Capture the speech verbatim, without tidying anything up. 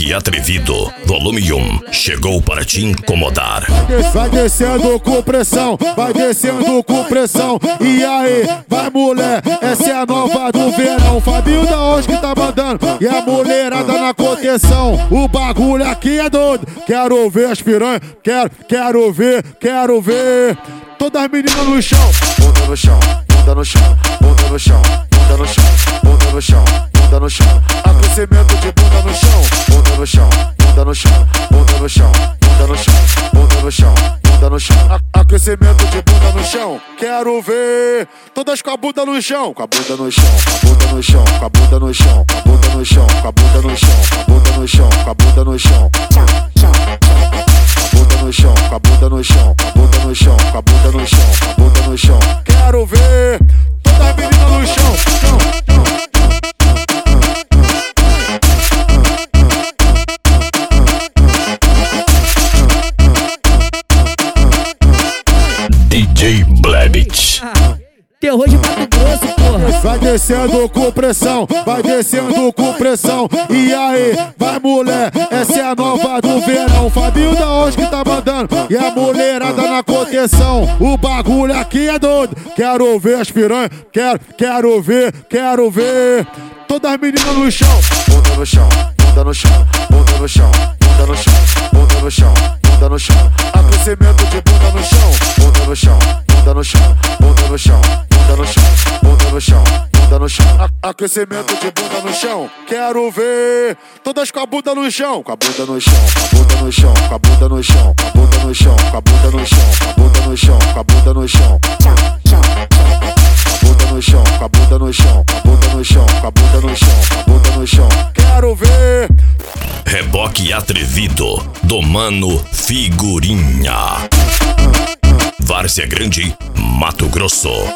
Reboque atrevido, volume um, chegou para te incomodar. Vai descendo com pressão, vai descendo com pressão. E aí, vai mulher, essa é a nova do verão. Fabinho da hoje que tá mandando, e a mulherada na contenção. O bagulho aqui é doido, quero ver as piranhas, quero, quero ver, quero ver. Todas as meninas no chão, bunda no chão, bunda no chão, bunda no chão, bunda no chão, bunda no chão, bunda no chão. Aquecimento de bunda no chão, bunda no chão, bunda no chão, bunda no chão, bunda no chão, bunda no chão, bunda no chão. Aquecimento de bunda no chão, quero ver. Todas com a bunda no chão, com a bunda no chão, com a bunda no chão, com a bunda no chão, com a bunda no chão, com a bunda no chão, com a bunda no chão, com a bunda no chão. No chão, com a bunda no chão, com a bunda no chão, com a bunda no chão, com a bunda no chão. Quero ver toda a menina no chão, chão, chão. D J Blebit. Terror de Mato Grosso, porra. Vai descendo com pressão, vai descendo com pressão. E aí, vai mulher, essa é a nova do verão. Fabinho da hoje que tá mandando, e a mulherada na contenção. O bagulho aqui é doido, quero ver as piranhas, quero, quero ver, quero ver. Todas as meninas no chão, bunda no chão, bunda no chão, bunda no chão, bunda no chão, bunda no chão, bunda no chão. Aquecimento de bunda no chão, bunda no chão, bunda no chão, bunda no chão, bunda no chão, bunda no chão, bunda no chão. Aquecimento de bunda no chão, quero ver. Todas com a bunda no chão, com a bunda no chão, com a bunda no chão, com a bunda no chão, com a bunda no chão, com a bunda no chão, com a bunda no chão, com a bunda no chão. Bunda no chão, com a bunda no chão, com a bunda no chão, com a bunda no chão, com a bunda no chão. Quero ver. Reboque atrevido do Mano Figurinha. Várzea Grande, Mato Grosso.